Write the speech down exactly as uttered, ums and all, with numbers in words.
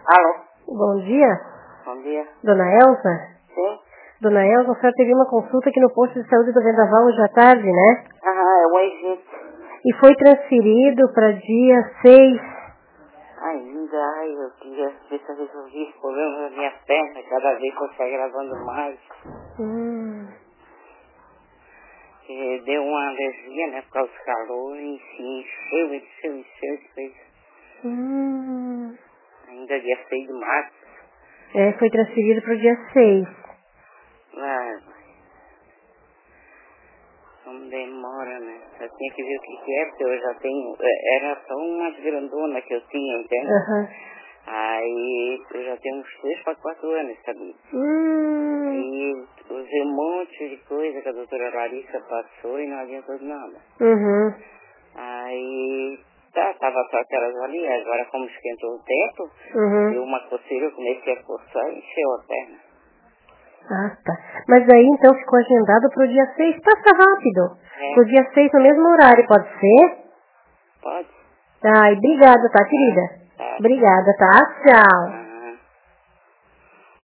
Alô? Bom dia. Bom dia. Dona Elza? Sim? Dona Elza, a senhora teve uma consulta aqui no posto de saúde do Vendaval hoje à tarde, né? Aham, é o Egito. E foi transferido para dia seis. Ainda, ai, eu queria ver se eu resolvi esse problema da minha perna, cada vez que eu saio gravando mais. Hum. Que deu uma alergia, né, por causa do calor, e se encheu, encheu, encheu, encheu. Hum. Ainda dia seis de março. É, foi transferido para o dia seis. Ah, não demora, né? Eu tinha que ver o que que é, porque eu já tenho... é, Era só umas grandonas que eu tinha, entende? Aham. Aí eu já tenho uns três para quatro anos, sabe? Hum. E usei um monte de coisa que a doutora Larissa passou e não adiantou de nada. Uhum. Aí, tá, tava só aquelas ali, agora como esquentou o tempo, Uhum. deu uma coceira, eu comecei a coçar e encheu a perna. Ah, tá. Mas aí então ficou agendado para o dia seis. Passa rápido. É, Para o dia seis no mesmo horário, pode ser? pode? Ai, obrigada, tá, querida? Tá. Obrigada, tá? Tchau.